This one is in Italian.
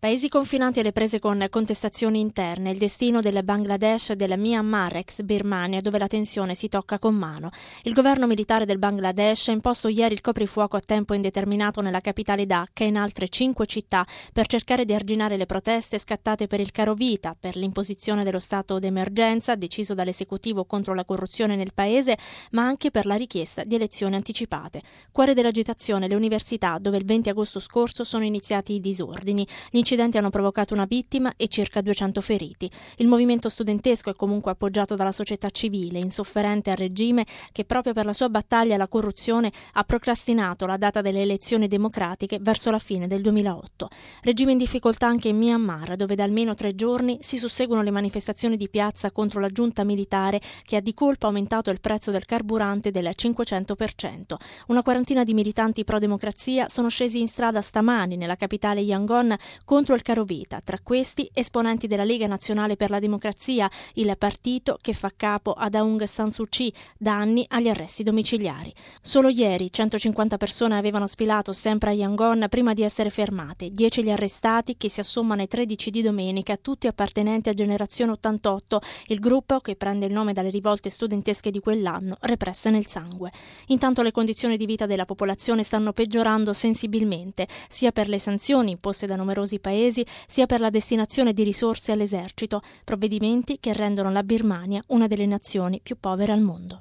Paesi confinanti alle prese con contestazioni interne, il destino del Bangladesh e della Myanmar, ex Birmania, dove la tensione si tocca con mano. Il governo militare del Bangladesh ha imposto ieri il coprifuoco a tempo indeterminato nella capitale Dhaka e in altre 5 città per cercare di arginare le proteste scattate per il caro vita, per l'imposizione dello stato d'emergenza deciso dall'esecutivo contro la corruzione nel paese, ma anche per la richiesta di elezioni anticipate. Cuore dell'agitazione le università, dove il 20 agosto scorso sono iniziati i disordini. Gli incidenti hanno provocato una vittima e circa 200 feriti. Il movimento studentesco è comunque appoggiato dalla società civile, insofferente al regime che proprio per la sua battaglia alla corruzione ha procrastinato la data delle elezioni democratiche verso la fine del 2008. Regime in difficoltà anche in Myanmar, dove da almeno 3 giorni si susseguono le manifestazioni di piazza contro la giunta militare che ha di colpo aumentato il prezzo del carburante del 500%. Una quarantina di militanti pro-democrazia sono scesi in strada stamani nella capitale Yangon contro il caro vita, tra questi esponenti della Lega Nazionale per la Democrazia, il partito che fa capo ad Aung San Suu Kyi, da anni agli arresti domiciliari. Solo ieri 150 persone avevano sfilato sempre a Yangon prima di essere fermate, 10 gli arrestati che si assommano ai 13 di domenica, tutti appartenenti a Generazione 88, il gruppo che prende il nome dalle rivolte studentesche di quell'anno, represse nel sangue. Intanto le condizioni di vita della popolazione stanno peggiorando sensibilmente, sia per le sanzioni imposte da numerosi paesi, sia per la destinazione di risorse all'esercito, provvedimenti che rendono la Birmania una delle nazioni più povere al mondo.